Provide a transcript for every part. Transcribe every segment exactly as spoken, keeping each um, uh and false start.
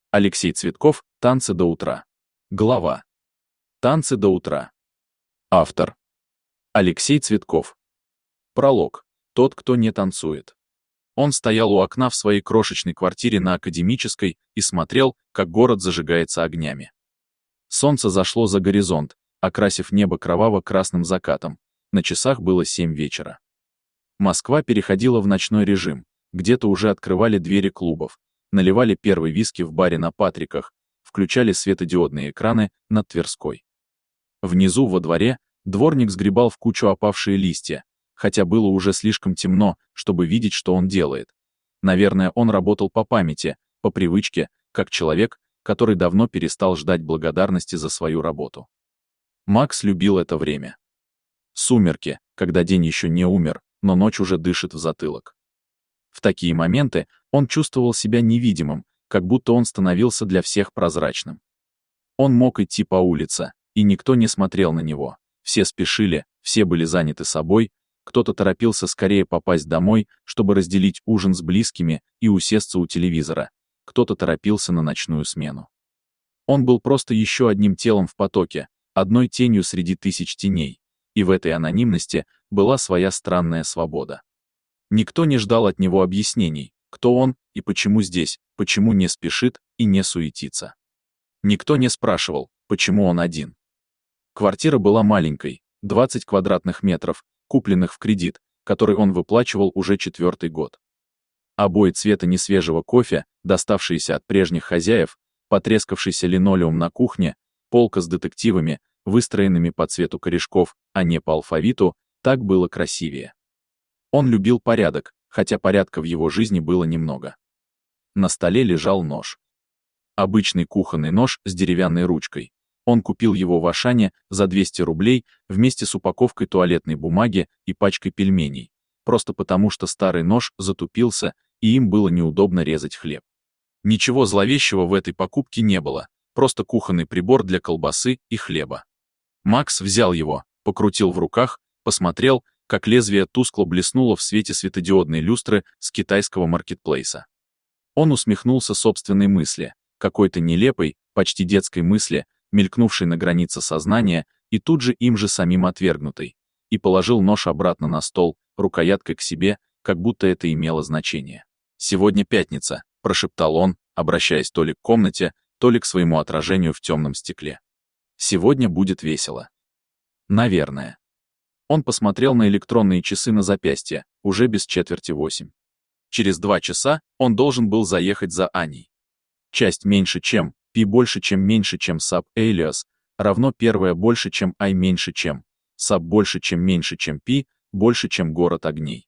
Алексей Цветков. Танцы до утра. Глава. Танцы до утра. Автор. Алексей Цветков. Пролог. Тот, кто не танцует. Он стоял у окна в своей крошечной квартире на Академической и смотрел, как город зажигается огнями. Солнце зашло за горизонт, окрасив небо кроваво-красным закатом. На часах было семь вечера. Москва переходила в ночной режим. Где-то уже открывали двери клубов, наливали первый виски в баре на Патриках, включали светодиодные экраны над Тверской. Внизу, во дворе, дворник сгребал в кучу опавшие листья, хотя было уже слишком темно, чтобы видеть, что он делает. Наверное, он работал по памяти, по привычке, как человек, который давно перестал ждать благодарности за свою работу. Макс любил это время. Сумерки, когда день еще не умер, но ночь уже дышит в затылок. В такие моменты он чувствовал себя невидимым, как будто он становился для всех прозрачным. Он мог идти по улице, и никто не смотрел на него. Все спешили, все были заняты собой, кто-то торопился скорее попасть домой, чтобы разделить ужин с близкими и усесться у телевизора, кто-то торопился на ночную смену. Он был просто еще одним телом в потоке, одной тенью среди тысяч теней, и в этой анонимности была своя странная свобода. Никто не ждал от него объяснений, кто он и почему здесь, почему не спешит и не суетится. Никто не спрашивал, почему он один. Квартира была маленькой, двадцать квадратных метров, купленных в кредит, который он выплачивал уже четвертый год. Обои цвета несвежего кофе, доставшиеся от прежних хозяев, потрескавшийся линолеум на кухне, полка с детективами, выстроенными по цвету корешков, а не по алфавиту, так было красивее. Он любил порядок, хотя порядка в его жизни было немного. На столе лежал нож. Обычный кухонный нож с деревянной ручкой. Он купил его в Ашане за двести рублей вместе с упаковкой туалетной бумаги и пачкой пельменей, просто потому что старый нож затупился, и им было неудобно резать хлеб. Ничего зловещего в этой покупке не было, просто кухонный прибор для колбасы и хлеба. Макс взял его, покрутил в руках, посмотрел, как лезвие тускло блеснуло в свете светодиодной люстры с китайского маркетплейса. Он усмехнулся собственной мысли, какой-то нелепой, почти детской мысли, мелькнувшей на границе сознания и тут же им же самим отвергнутой, и положил нож обратно на стол, рукояткой к себе, как будто это имело значение. «Сегодня пятница», — прошептал он, обращаясь то ли к комнате, то ли к своему отражению в темном стекле. «Сегодня будет весело». Наверное. Он посмотрел на электронные часы на запястье, уже без четверти восемь. Через два часа он должен был заехать за Аней. Часть меньше чем, π больше чем меньше чем саб alias, равно первое больше чем i меньше чем, саб больше чем меньше чем π, больше чем город огней.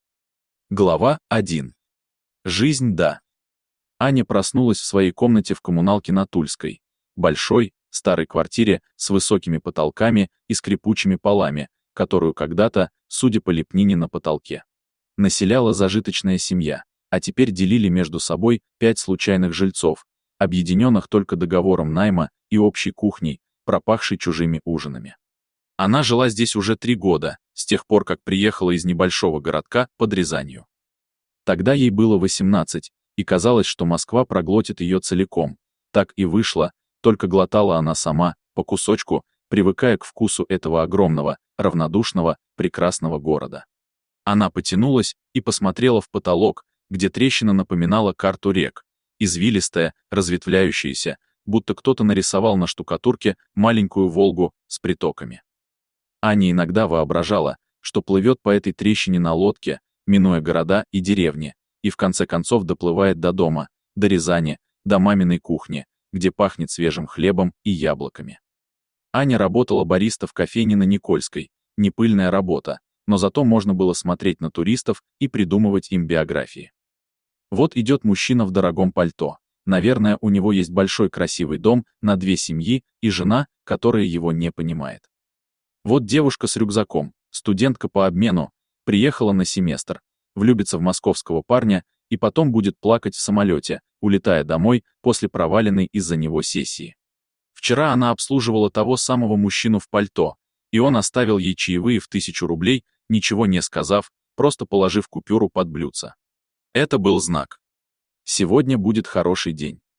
Глава один. Жизнь, да. Аня проснулась в своей комнате в коммуналке на Тульской, большой, старой квартире с высокими потолками и скрипучими полами, которую когда-то, судя по лепнине на потолке, населяла зажиточная семья, а теперь делили между собой пять случайных жильцов, объединенных только договором найма и общей кухней, пропахшей чужими ужинами. Она жила здесь уже три года, с тех пор, как приехала из небольшого городка под Рязанью. Тогда ей было восемнадцать, и казалось, что Москва проглотит ее целиком. Так и вышло, только глотала она сама, по кусочку, привыкая к вкусу этого огромного, равнодушного, прекрасного города. Она потянулась и посмотрела в потолок, где трещина напоминала карту рек, извилистая, разветвляющаяся, будто кто-то нарисовал на штукатурке маленькую Волгу с притоками. Аня иногда воображала, что плывет по этой трещине на лодке, минуя города и деревни, и в конце концов доплывает до дома, до Рязани, до маминой кухни, где пахнет свежим хлебом и яблоками. Аня работала бариста в кофейне на Никольской, не пыльная работа, но зато можно было смотреть на туристов и придумывать им биографии. Вот идет мужчина в дорогом пальто. Наверное, у него есть большой красивый дом на две семьи и жена, которая его не понимает. Вот девушка с рюкзаком, студентка по обмену, приехала на семестр, влюбится в московского парня и потом будет плакать в самолете, улетая домой после проваленной из-за него сессии. Вчера она обслуживала того самого мужчину в пальто, и он оставил ей чаевые в тысячу рублей, ничего не сказав, просто положив купюру под блюдце. Это был знак. Сегодня будет хороший день.